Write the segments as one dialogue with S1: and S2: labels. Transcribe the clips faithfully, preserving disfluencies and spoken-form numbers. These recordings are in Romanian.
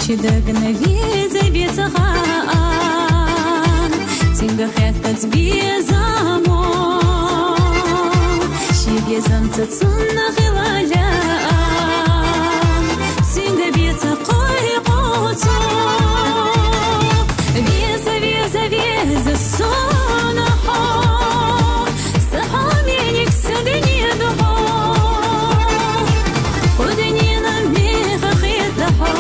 S1: Și dăgănăvieze vieța han Țingă hătă-ți vieza mo Și viezăm-ță țună hălălean Țingă vieța coi qoțo Vieza, vieza, vieza sonă ho Să hamenic să dănidă ho Hodănină miha hătă ho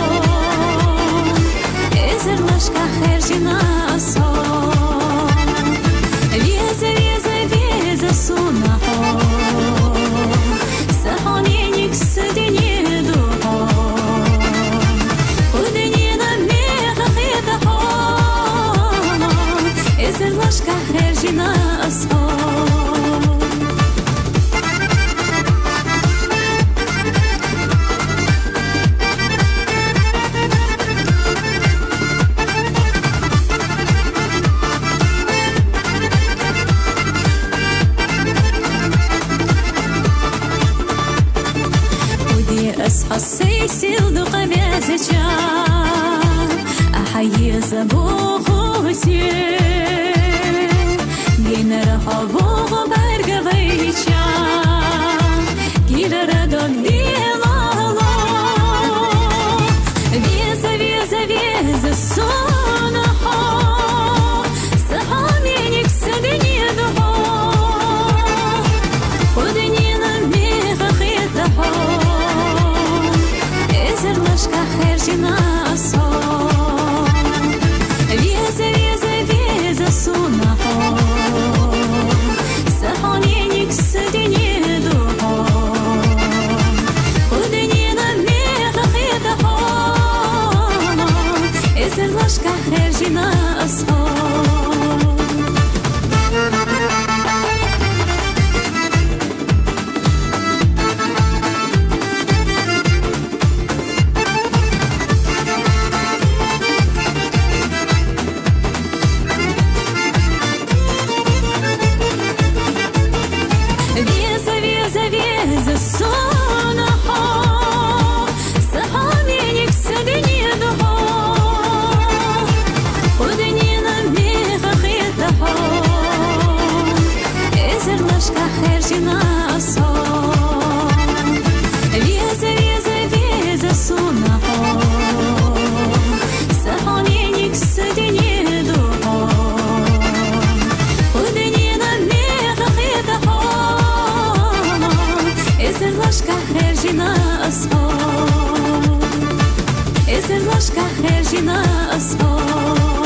S1: Ezerlashka kherjina so Vieza, vieza, vieza suna ho Sahonenik sădinidu ho Hodănină miha hătă ho Ezerlashka kherjina so أصحى السيسل دقة بازجا أحيي زبوخ وسير جينا رحبوخ برقة بيتشا كيلا ردوك ديلا فيزا فيزا فيزا الصنحة صحامينك سدني دهو خدنينا ميخا خيطحو Ezerlashka kherjina so Vieza, vieza, vieza suna ho Sahonenik sădinidu ho Hodănină miha hătă ho Ezerlashka kherjina so Vieza, vieza, vieza suna ho Sahomenik sădinidu ho Hodănină miha hătă ho Ezerlashka kherjina so Vieza, vieza, vieza suna ho Sahomenik sădinidu ho Hodănină miha hătă ho Ezerlashka kherjina so Ezerlashka kherjina so